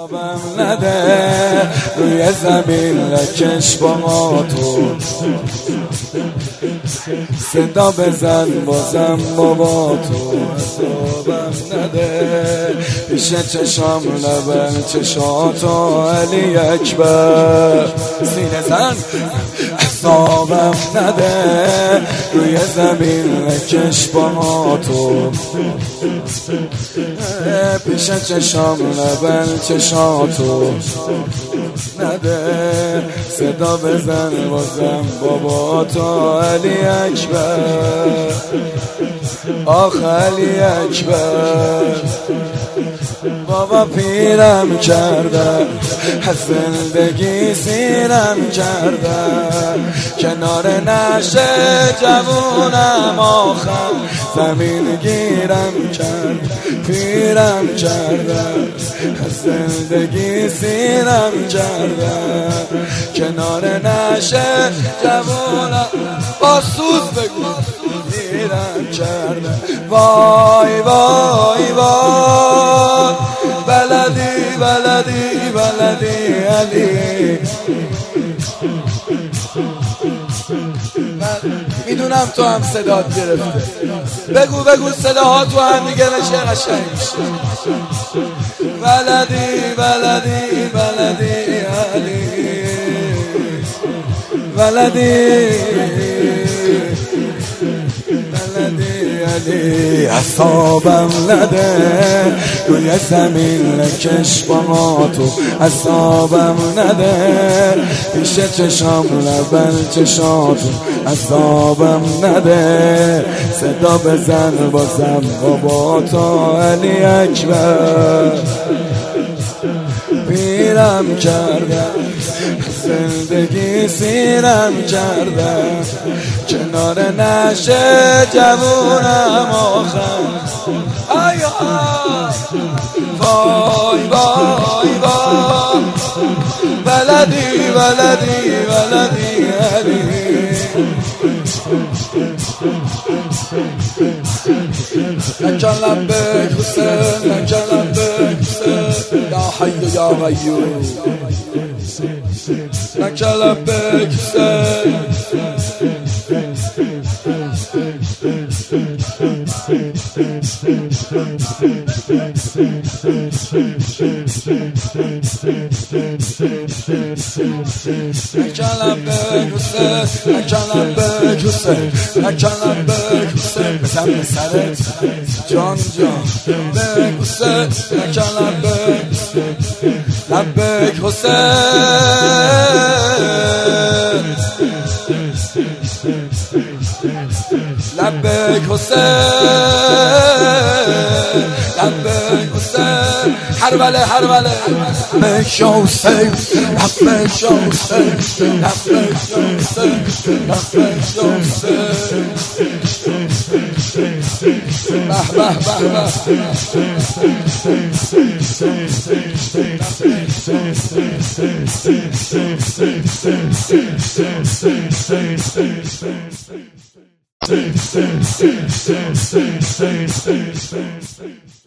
عذابم نده روی زمین لکش با تو صدا بزن بازم بابا تو عذابم نده پیش چشام لبن چشاتو علی اکبر سینه زن عذابم نده روی زمین لکش با تو پیش چشام لبن چشاتو نده صدا بزن بازم بابا تو علی اکبر آخ علی اکبر بابا پیرم کردن از زندگی سیرم کردن کنار نشه جوونم آخر زمین گیرم کرد پیرم کردن از زندگی سیرم کردن کنار نشه جوونم با سوز بگو پیرم کردن وای وای وای بلدی بلدی بلدی علی میدونم تو هم صدات گرفته بگو بگو صداها تو هم دیگه نشه قشنگ بلدی بلدی بلدی علی بلدی علی عذابم نده روی زمین لکش با تو عذابم نده پیش چشام لبن چشاتو عذابم نده صدا بزن بازم بابا تو علی اکبر پیرم کردم زندگی سیرم کردم کنار نشه جوونم آخر آی وای وای وای بلدی بلدی بلدی علی لکن لبک حسین لکن لبک حسین یا حی یا غیور لکن لبک حسین لبک حسین لبک حسین بزن به سرت جان جان لبک حسین لبک حسین لبک حسین لبک حسین هربله هربله لبک حسین لبک حسین لبک حسین لبک حسین به به به